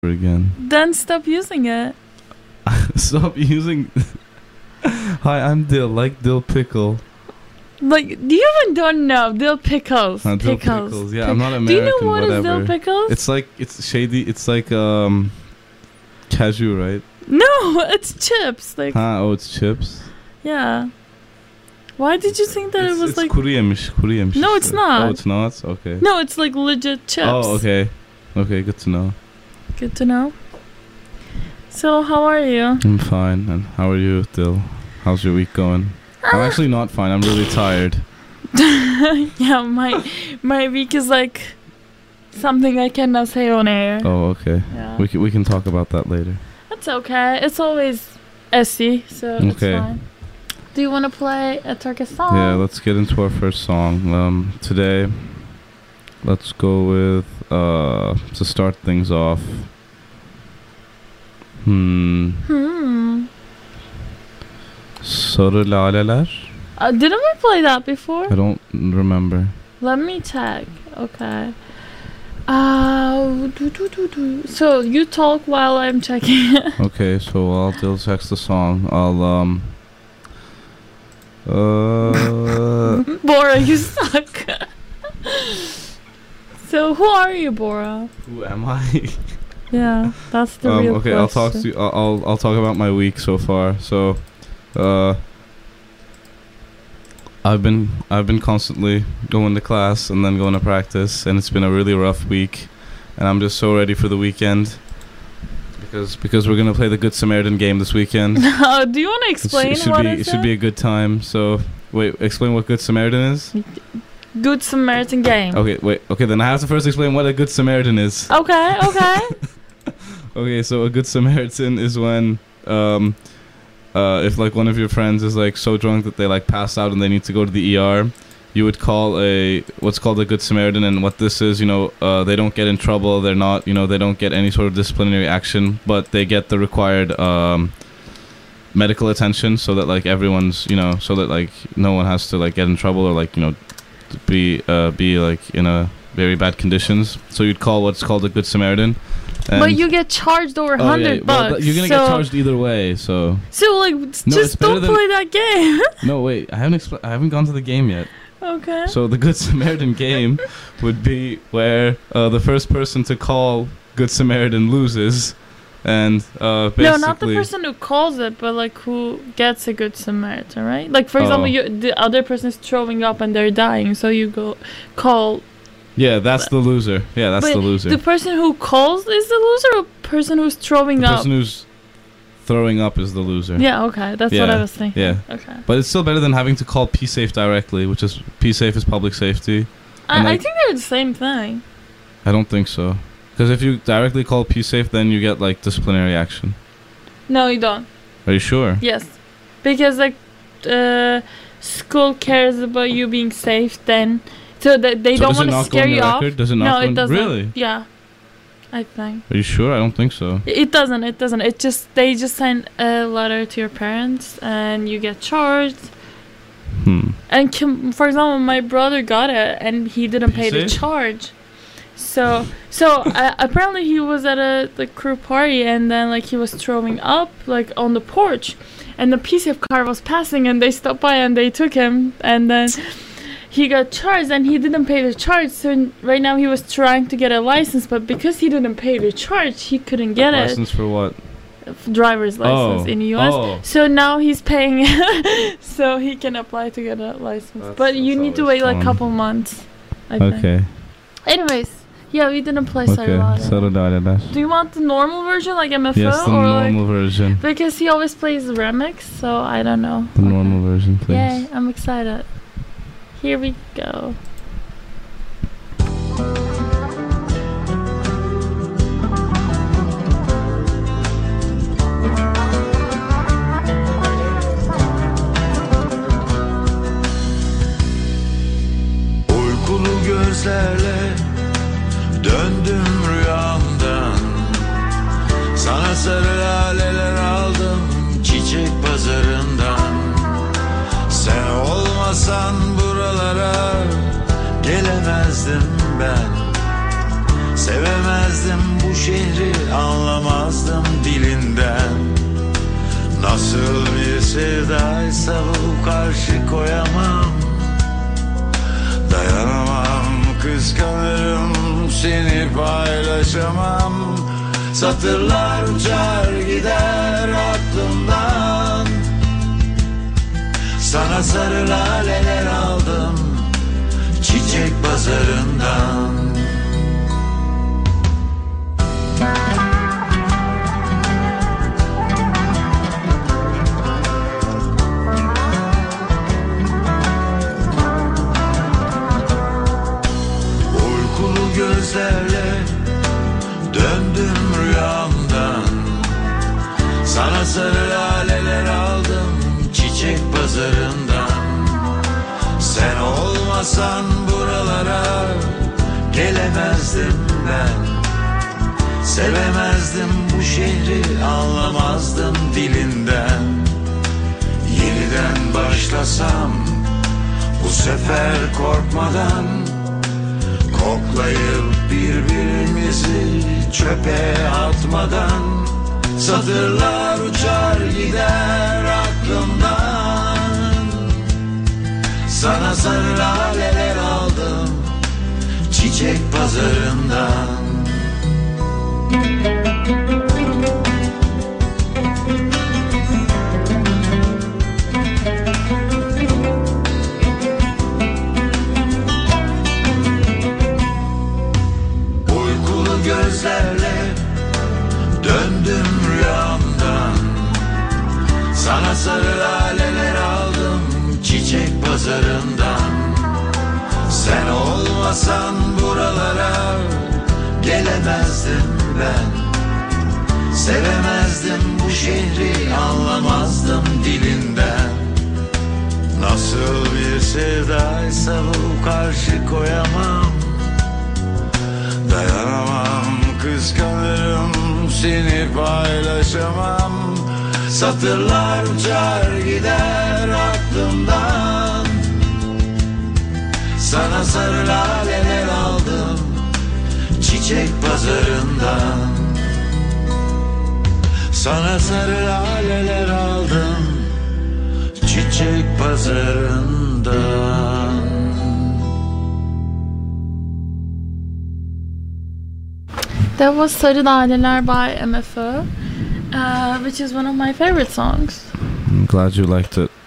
again. Then stop using it. Stop using. Hi, I'm Dill, like dill pickle. Like, do you even don't know dill pickles? Dill pickles. Yeah, I'm not American. Do you know what whatever. is dill pickles? It's shady. It's like cashew, right? No, it's chips. Like, oh, it's chips. Yeah. Why did you think that it was it's like kuru yemiş? No, it's not. Oh, it's not. Okay. No, it's like legit chips. Oh, okay. Okay, good to know. Good to know. So, how are you? I'm fine. And how are you, Dill? How's your week going? I'm actually not fine. I'm really tired. Yeah, my week is like something I cannot say on air. Oh, okay. Yeah. We can talk about that later. That's okay. It's always essy, so it's fine. Do you want to play a Turkish song? Yeah, let's get into our first song. Today, let's go with to start things off. Sarı Laleler. Didn't we play that before? I don't remember. Let me check. Okay. So you talk while I'm checking. Okay, so while Dill checks the song, I'll Bora, you suck. So who are you, Bora? Who am I? Yeah, that's the real okay, question. I'll talk to you. I'll talk about my week so far. So, I've been constantly going to class and then going to practice, and it's been a really rough week, and I'm just so ready for the weekend because we're gonna play the Good Samaritan game this weekend. Do you want to explain it should be a good time. So wait, explain what Good Samaritan is. Good Samaritan game. Okay, then I have to first explain what a Good Samaritan is. Okay. Okay, so a Good Samaritan is when if like one of your friends is like so drunk that they like pass out and they need to go to the ER, you would call what's called a Good Samaritan. And what this is, they don't get in trouble, they're not, they don't get any sort of disciplinary action, but they get the required medical attention so that like everyone's, so that like no one has to like get in trouble or like, be like in a very bad conditions. So you'd call what's called a Good Samaritan. But you get charged over $100 bucks. You're gonna get charged either way. So like, just don't play that game. No, wait. I haven't gone to the game yet. Okay. So the Good Samaritan game would be where the first person to call Good Samaritan loses, and basically. No, not the person who calls it, but like who gets a Good Samaritan, right? Like for example, the other person is throwing up and they're dying, so you go call. Yeah, that's the loser. Yeah, that's the loser. The person who calls is the loser, or person who's throwing up? The person who's throwing up is the loser. Yeah, okay. That's what I was thinking. Yeah. Okay. But it's still better than having to call P-Safe directly, which is P-Safe is public safety. I think they're the same thing. I don't think so. Because if you directly call P-Safe, then you get like disciplinary action. No, you don't. Are you sure? Yes. Because like school cares about you being safe then. So that they don't want to scare you off. Does it not it doesn't. Really? Yeah, I think. Are you sure? I don't think so. It doesn't. It just they just send a letter to your parents and you get charged. And for example, my brother got it and he didn't pay the charge. So apparently he was at the crew party and then like he was throwing up like on the porch, and the P-Safe car was passing and they stopped by and they took him and then. He got charged and he didn't pay the charge, so right now he was trying to get a license, but because he didn't pay the charge, he couldn't get it. License for what? Driver's license in the US. So now he's paying so he can apply to get a license. But you need to wait like a couple months, I think. Anyways, yeah, we didn't play Sarı Laleler. Do you want the normal version like MFO? Yes, the normal version. Because he always plays the remix, so I don't know. The normal version, please. Yay, I'm excited. Here we go. Uykulu gözlerle döndüm rüyamdan. Sana sarı laleler aldım çiçek pazarından. Sen olmasan buralara gelemezdim ben. Sevemezdim bu şehri, anlamazdım. Nasıl bir sevdaysa bu, karşı koyamam. Dayanamam, kıskanırım, seni paylaşamam. Satırlar uçar gider aklımdan. Sana sarı laleler aldım çiçek pazarından. Uykulu gözlerle döndüm rüyamdan. Sana sarı laleler aldım çiçek pazarından. Sen olmasan buralara gelemezdim ben. Sevemezdim bu şehri, anlamazdım dilinden. Yeniden başlasam bu sefer korkmadan, koklayıp birbirimizi çöpe atmadan. Satırlar uçar gider aklımdan. Sana sarı laleler aldım çiçek pazarından. Uykulu gözlerle döndüm rüyamdan. Sana sarı laleler aldım çiçek pazarından. Sen olmasan buralara gelemezdim ben. Sevemezdim bu şehri, anlamazdım dilinden. Nasıl bir sevdaysa bu, karşı koyamam. Dayanamam, kıskanırım, seni paylaşamam. Satırlar uçar gider aklımdan. Sana sarı laleler aldım çiçek pazarından. Sana sarı laleler aldım çiçek pazarından. That was Sarı Laleler by MFÖ, which is one of my favorite songs. I'm glad you liked it.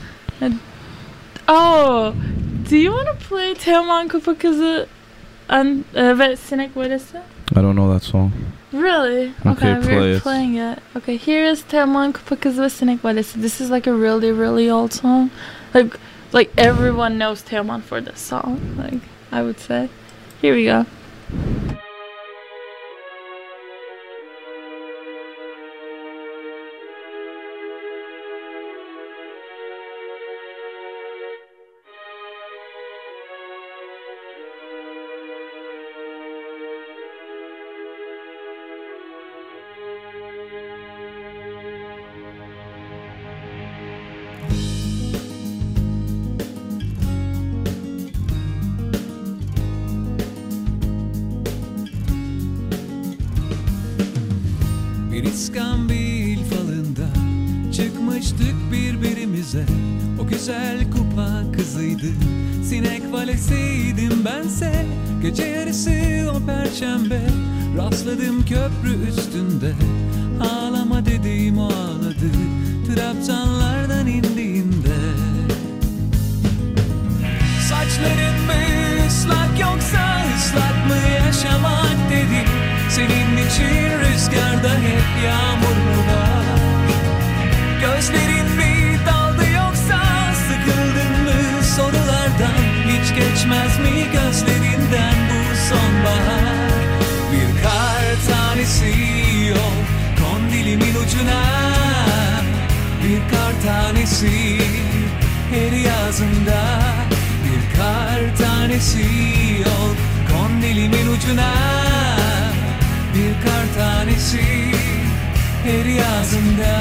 Oh, do you want to play Teoman Kupa Kızı ve Sinek Valisi? I don't know that song. Really? Okay, play we're it. playing it. Okay, here is Teoman Kupa Kızı ve Sinek Valisi. This is like a really, really old song. Like everyone knows Teoman for this song. Like I would say. Here we go. Bir iskambil falında çıkmıştık birbirimize. O güzel kupa kızıydı, sinek valesiydim bense. Gece yarısı o perşembe rastladım köprü üstünde. Ağlama dediğim o ağladı trabzanlardan indiğinde. Saçların mı ıslak yoksa ıslak mı yaşamak dedim. Senin için rüzgarda hep yağmur mu var? Gözlerin mi daldı yoksa sıkıldın mı sorulardan? Hiç geçmez mi gözlerinden bu sonbahar? Bir kar tanesi yok kondilimin ucuna. Bir kar tanesi her yazında. Bir kar tanesi yok kondilimin ucuna. Bir kar tanesi her yazında.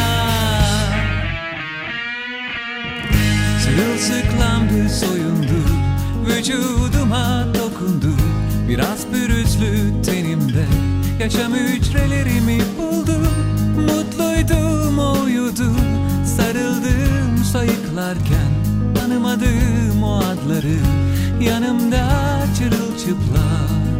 Sırılsıklamdı, soyundu, vücuduma dokundu. Biraz pürüzlü tenimde yaşam hücrelerimi buldu. Mutluydum, o uyudu. koklarken tanımadığım o adları yanımda çırılçıplak.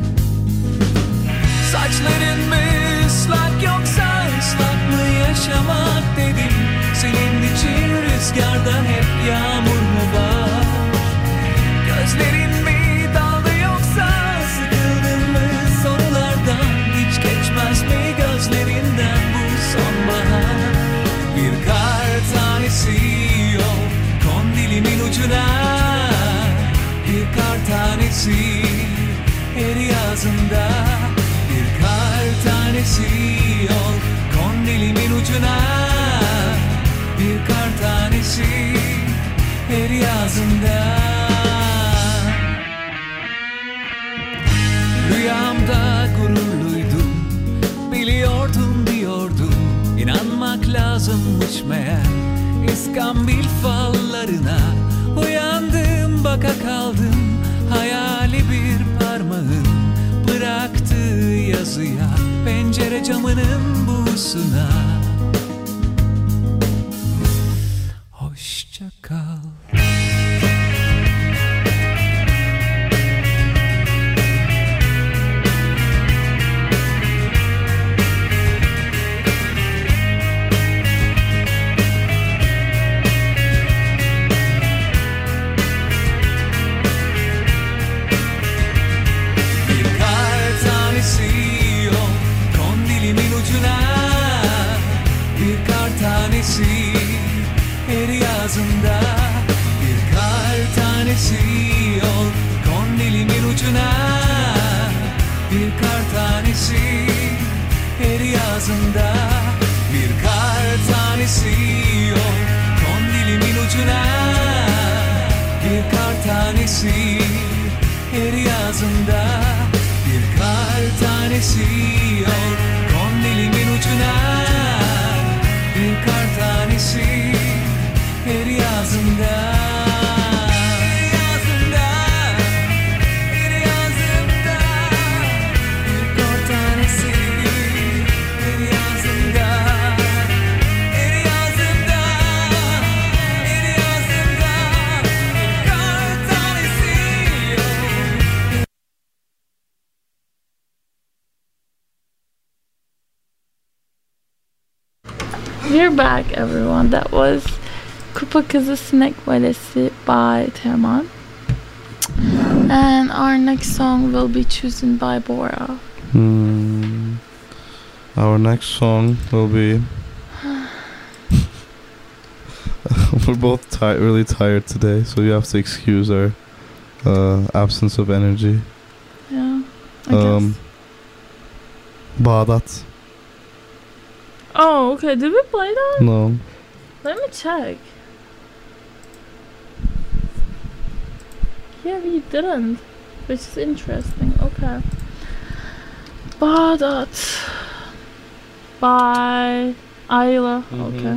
Saçların mı ıslak yoksa ıslak mı yaşamak dedim. Senin için rüzgarda hep yağmur mu var? Gözlerin mi daldı yoksa sıkıldın mı sorulardan? Hiç geçmez mi gözlerinden bu sonbahar? Bir kar tanesi yok kondilimin ucuna. Bir kar tanesi her yazında. Bir kar tanesi yok kondilimin ucuna. Bir kar tanesi her yazında. Rüyamda gururluydum, biliyordum diyordum. İnanmak lazımmış meğer İskambil fallarına. Uyandım baka kaldım hayali bir parmağın bıraktığı yazıya, pencere camının buğusuna. Hoşça kal. Her yazında bir kar tanesi yok kondilimin ucuna. Bir kar tanesi her yazında. Bir kar tanesi yok kondilimin ucuna. Bir kar tanesi her yazında. Bir kar tanesi yok kondilimin ucuna. Bir kar tanesi her yazında. Her yazında, her yazında. Bir kar tanesi her yazında. Her yazında, her yazında. Bir kar tanesi yok. We're back, everyone. That was Kupa Kızı Sinek Valesi by Teoman. And our next song will be chosen by Bora. Our next song will be... We're both really tired today, so you have to excuse our absence of energy. Yeah, I guess. Bağdat. Oh, okay. Did we play that? No. Let me check. Yeah, we didn't. Which is interesting. Okay. Bağdat by Ayla. Okay.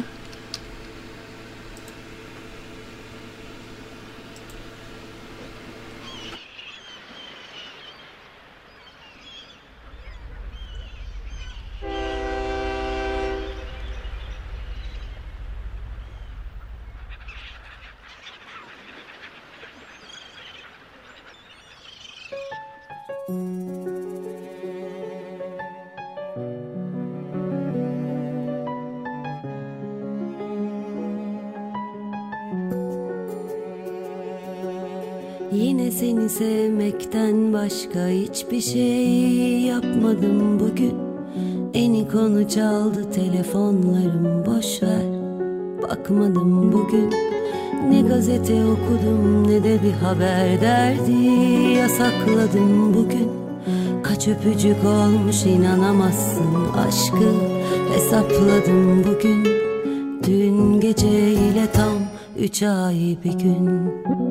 Yine seni sevmekten başka hiçbir şey yapmadım bugün. En konu çaldı telefonlarım, boş ver, bakmadım bugün. Ne gazete okudum ne de bir haber derdi yasakladım bugün. Kaç öpücük olmuş inanamazsın, aşkı hesapladım bugün. Dün geceyle tam 3 ay bir gün.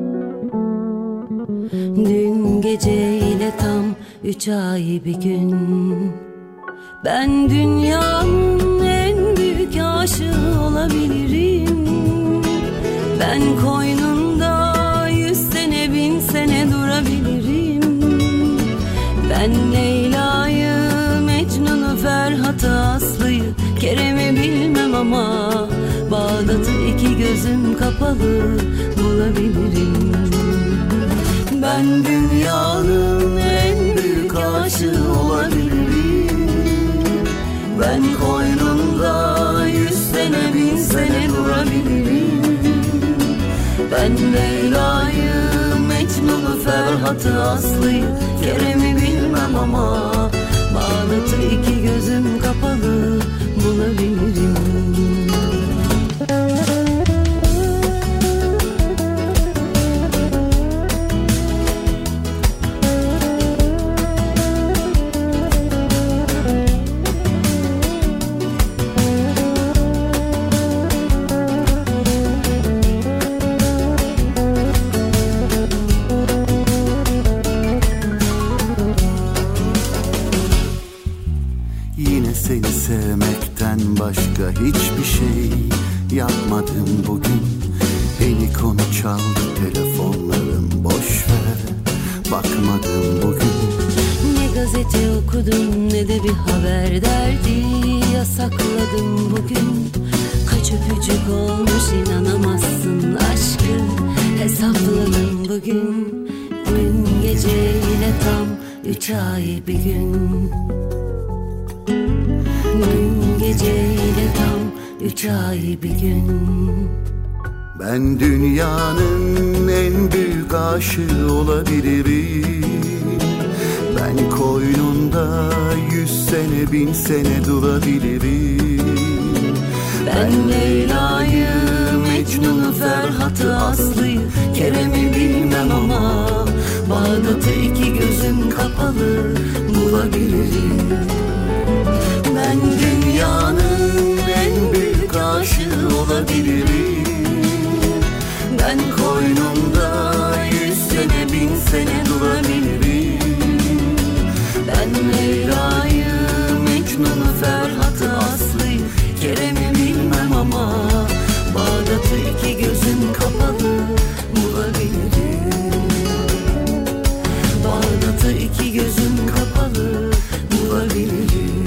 Dün geceyle tam 3 ay bir gün. Ben dünyanın en büyük aşığı olabilirim. Ben koynunda 100 sene 1000 sene durabilirim. Ben Leyla'yı, Mecnun'u, Ferhat'ı, Aslı'yı, Kerem'i bilmem ama Bağdat'ı iki gözüm kapalı bulabilirim. Ben dünyanın en büyük aşığı olabilirim. Ben koynunda 100 sene 1000 sene durabilirim. Ben Leyla'yı, Mecnun'u, Ferhat'ı, Aslı'yı, Kerem'i bilmem ama Bağdat'ı iki gözüm kapalı bulabilirim. Seni sevmekten başka hiçbir şey yapmadım bugün. Beni konu çaldı telefonlarım, boş ver, bakmadım bugün. Ne gazete okudum ne de bir haber derdi yasakladım bugün. Kaç öpücük olmuş inanamazsın, aşkı hesapladım bugün. Dün geceyle tam 3 ay bir gün. Dün geceyle tam 3 ay bir gün. Ben dünyanın en büyük aşığı olabilirim. Ben koynunda 100 sene 1000 sene durabilirim. Ben Leyla'yı, Mecnun'u, Ferhat'ı, Aslı'yı, Kerem'i bilmem ama Bağdat'ı iki gözüm kapalı bulabilirim. Ben dünyanın en büyük aşığı olabilirim. Ben koynumda 100 sene 1000 sene durabilirim. Ben Leyla'yı, Mecnun'u, Ferhat'ı, Aslı'yı, Kerem'i bilmem ama Bağdat'ı iki gözüm kapalı bulabilirim. Bağdat'ı iki gözüm kapalı bulabilirim.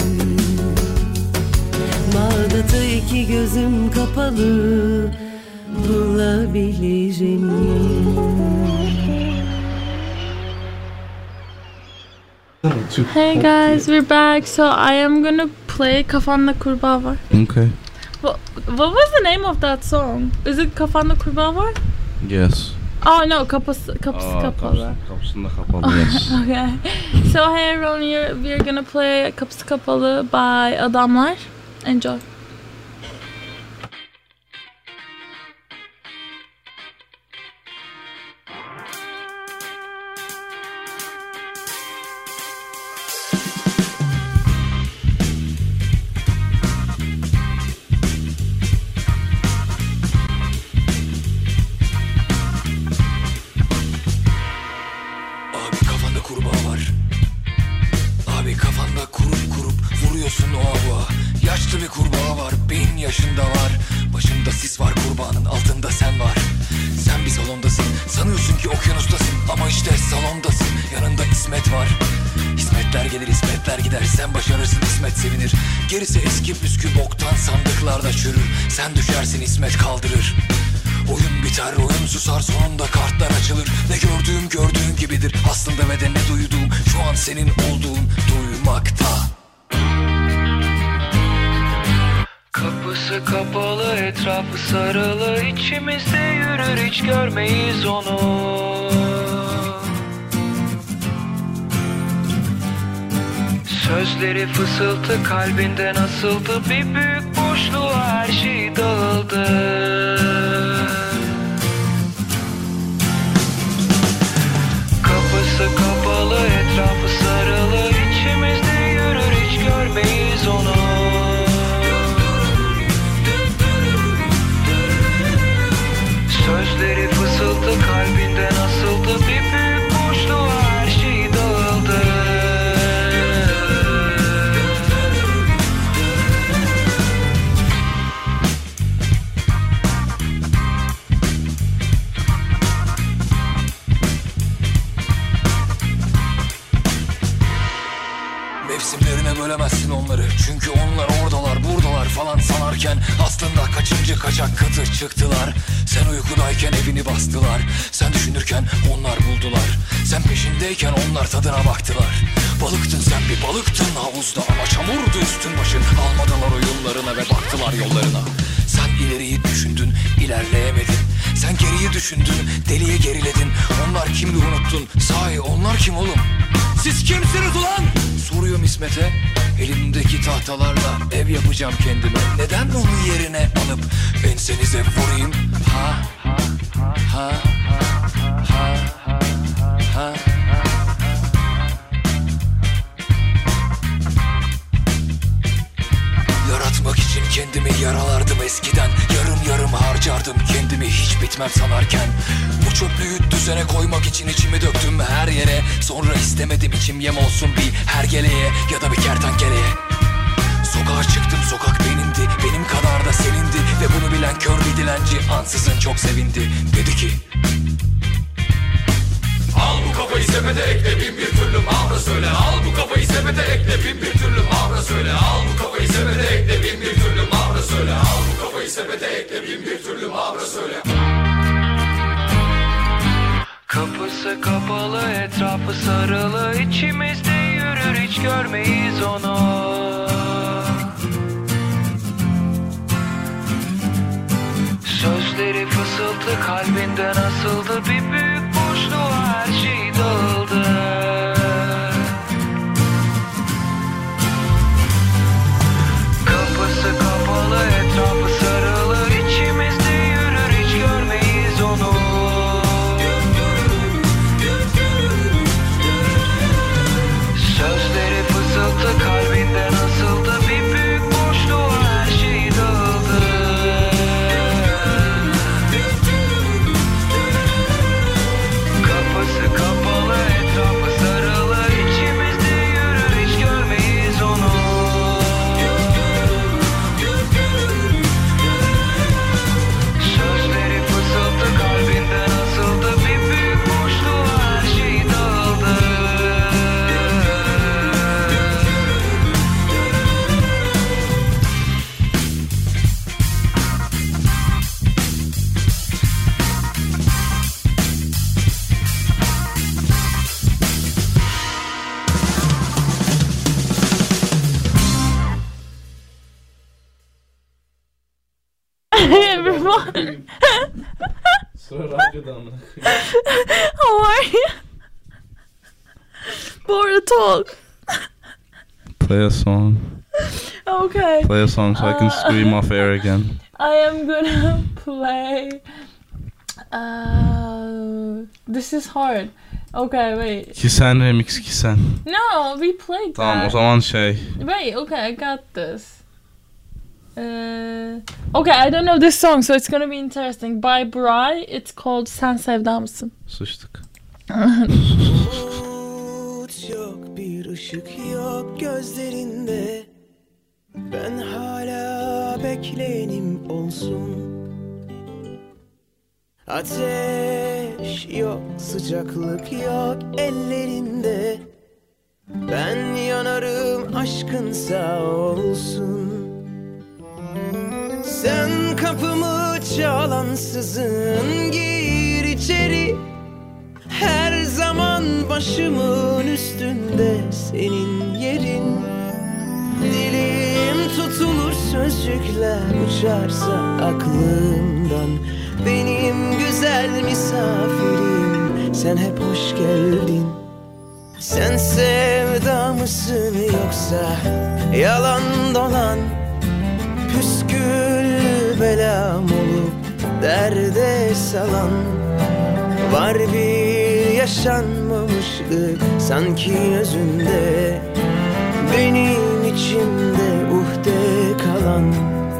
Bağdat'ı iki gözüm kapalı bulabilirim. Hey guys, we're back. So I am gonna play Kafanda Kurbağa Var. Okay. What was the name of that song? Is it Kafanda Kurbağa Var? Yes. Oh no, kapısı kapalı. Kapısında kapalı, yes. Okay. So hey everyone, we're gonna play Kapısı Kapalı by Adamlar. Enjoy. Gerisi eski püskü boktan sandıklarda çürür. Sen düşersin İsmet kaldırır. Oyun biter, oyun susar, sonunda kartlar açılır. Ne gördüğün gibidir aslında ve de ne duyduğum şu an senin olduğun duymakta. Kapısı kapalı, etrafı sarılı, içimizde yürür, hiç görmeyiz onu. Sözleri fısıltı, kalbinde nasıldı, bir büyük boşluğa her şey dağıldı. Kapısı kapalı, etrafı sarılı, içimizde yürür, hiç görmeyiz onu. Sözleri fısıltı, kalbinde nasıldı, bir büyük boşluğa her şey dağıldı. Mevsimlerine bölemezsin onları, çünkü onlar oradalar buradalar falan sanarken aslında Kaçıncı kaçak katı çıktılar. Sen uykudayken evini bastılar. Sen düşünürken onlar buldular. Sen peşindeyken onlar tadına baktılar. Balıktın sen bir balıktın havuzda, ama çamurdu üstün başın. Almadılar oyunlarına ve baktılar yollarına. Sen ileriyi düşündün, ilerleyemedin. Sen geriyi düşündün, deliye geriledin. Onlar kimdi unuttun, sahi onlar kim oğlum? Siz kimsiniz ulan? Soruyorum İsmet'e. Elimdeki tahtalarla ev yapacağım kendime. Neden onun yerine alıp ensenize vurayım? Ha ha ha ha ha ha. Yaratmak için kendimi yaralardım eskiden. Yarım yarım harcardım kendimi hiç bitmem sanarken. Bu çöplüğü düzene koymak için içimi döktüm her yere. Sonra istemedim içim yem olsun bir hergeleye ya da bir kertenkeleye. Sokağa çıktım, sokak benimdi, benim kadar da senindi. Ve bunu bilen kör bir dilenci ansızın çok sevindi. Dedi ki: al bu kafayı sepete ekle, bin bir türlü mavra söyle. Al bu kafayı sepete ekle, bin bir türlü mavra söyle. Al bu kafayı sepete ekle, bin bir türlü mavra söyle. Al bu kafayı sepete ekle, bin bir türlü mavra söyle. Kapısı kapalı, etrafı sarılı, içimizde yürür, hiç görmeyiz onu. Sözleri fısıltı, kalbinden asıldı, bir büyük boşluğa her şey dağıldı. Kapısı kapalı, etrafı sarılı, içimizde yürür, hiç görmeyiz onu. Sözleri fısıltı, kalbinden asıldı, bir büyük boşluğa her şey dağıldı. Kapısı kapalı, etrafı sarılı, içimizde yürür, hiç görmeyiz onu. Sözleri fısıltı, kalbinden asıldı, bir büyük boşluğa her şey dağıldı. Everyone, how are you? Bora, talk. Play a song. Okay. Play a song so I can scream off air again. I am gonna play. This is hard. Okay, wait. Kisen remix Kisen. No, we played Tamam o that. zaman şey. Wait, okay, I got this. Okay, I don't know this song, so it's gonna be interesting. By Bry, it's called Sen Sevda Mısın? Sıçtık. Umut yok, bir ışık yok gözlerinde. Ben hala bekleyenim olsun. Ateş yok, sıcaklık yok ellerinde. Ben yanarım, aşkın sağ olsun. Sen kapımı çalansızın, gir içeri. Her zaman başımın üstünde senin yerin. Dilim tutulur, sözcükler uçarsa aklımdan. Benim güzel misafirim, sen hep hoş geldin. Sen sevda mısın yoksa yalan dolan? Püskül belam olup derde salan. Var bir yaşanmamışlık sanki özünde, benim içimde uhde kalan.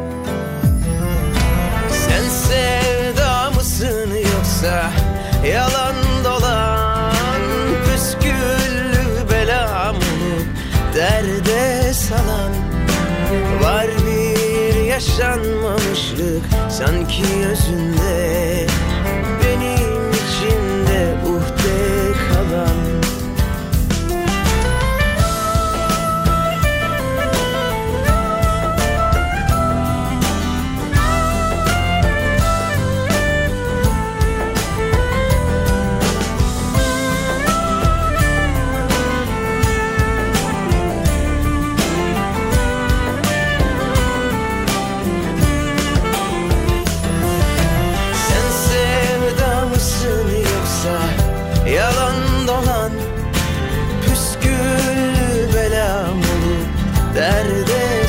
Sen sevda mısın yoksa yalan dolan? Püsküllü belam olup derde salan. Var bir yaşanmamışlık sanki özünde, benim içimde uhde kalan.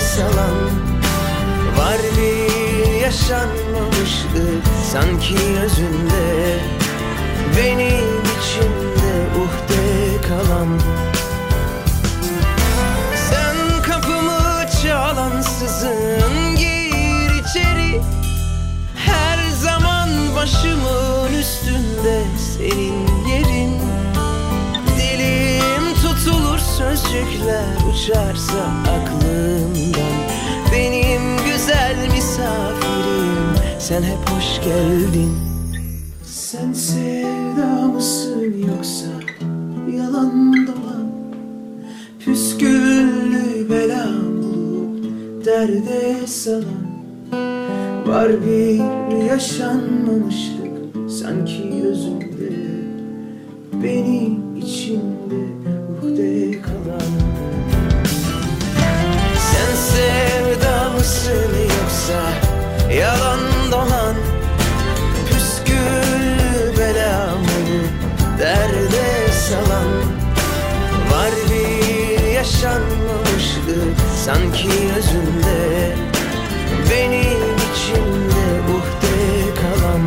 salan. Var bir yaşanmamışlık sanki özünde, benim içimde uhde kalan. Sen kapımı çalansızın, gir içeri. Her zaman başımın üstünde senin yerin. Dilim tutulur sözcükler uçarsa aklımdan. Benim güzel misafirim, sen hep hoş geldin. Sen sevda mısın yoksa yalan dolan, püsküllü belam bulup derde salan. Var bir yaşanmamışlık sanki özünde, benim içimde uhde kalan. Sen sevda mısın yoksa yalan dolan, püsküllü belam olup derde salan. Var bir yaşanmamışlık sanki özünde, benim içimde uhde kalan.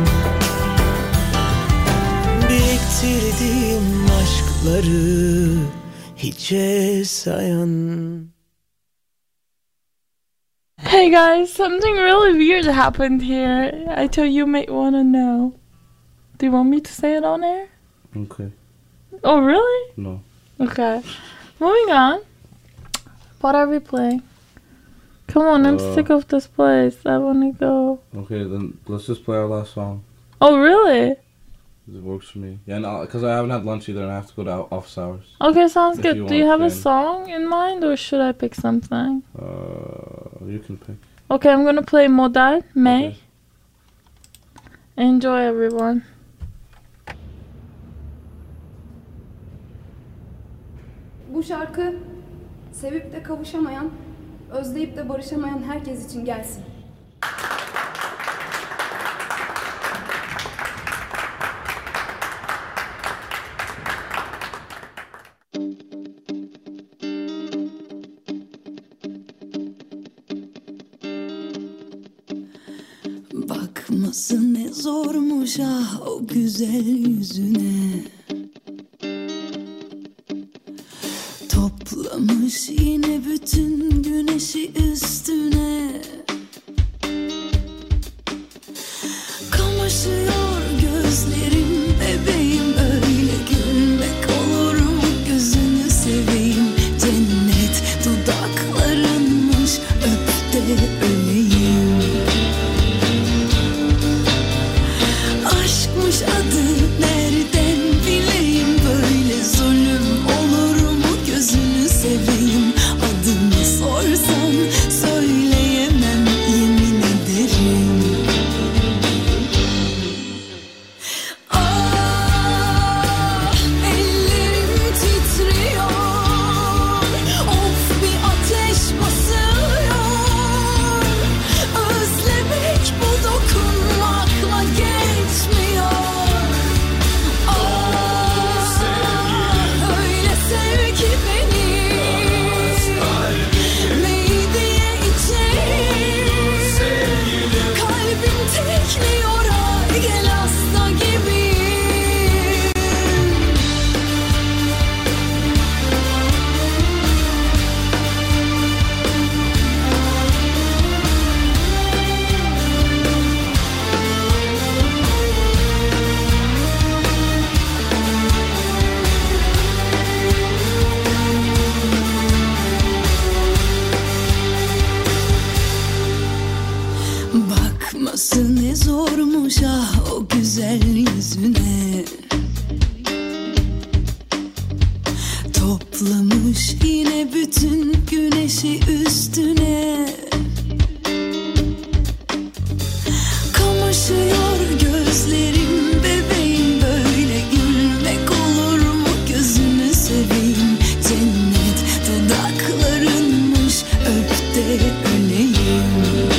Biriktirdiğim aşkları hiçe sayan. Hey guys, something really weird happened here. I thought you might want to know. Do you want me to say it on air? Okay. Oh, really? No. Okay. Moving on. What are we playing? Come on, I'm sick of this place. I want to go. Okay, then let's just play our last song. Oh, really? It works for me. Yeah, because I haven't had lunch either and I have to go to office hours. Okay, sounds If good. you Do you want, have a then. song in mind or should I pick something? You can pick. Okay, I'm going to play Model May. Okay. Enjoy, everyone. Bu şarkı sevip de kavuşamayan, özleyip de barışamayan herkes için gelsin. Bakması ne zormuş ah o güzel yüzüne. Toplamış yine bütün güneşi üstüne. Kamaşıyor gözlerim bebeğim, öyle gülmek olur mu gözünü seveyim. Cennet dudaklarınmış, öp de öleyim. Aşkmış adı nereden bileyim, böyle zulüm olur mu gözünü seveyim. Adını sorsan söyleyemem, yemin ederim. Ah, ellerim titriyor, of bir ateş basıyor. Özlemek bu dokunmakla geçmiyor. Ah, öyle sev ki beni, meydeye içeyim. Kalbim tekliyor, ay gel hasta gibi. Bakması ne zormuş ah o güzel yüzüne. Toplamış yine bütün güneşi üstüne. Kamaşıyor gözlerim bebeğim, böyle gülmek olur mu gözünü seveyim. Cennet dudaklarınmış, öp de öleyim.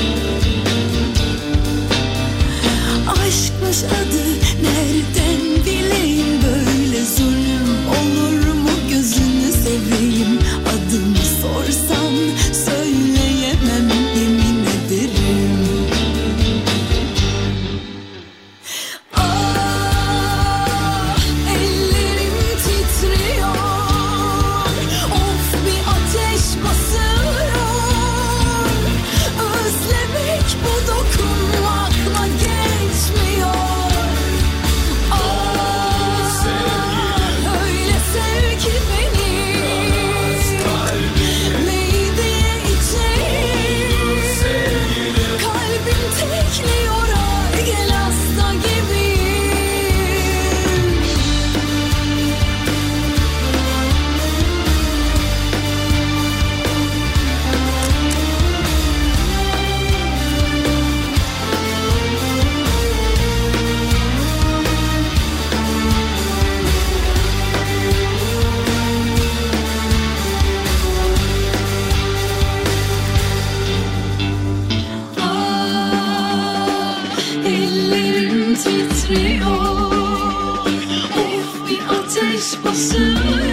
Aşkmış adı nereden bileyim, böyle zulüm olur mu gözünü seveyim. Adımı sorsan söyleyemem, Susmasın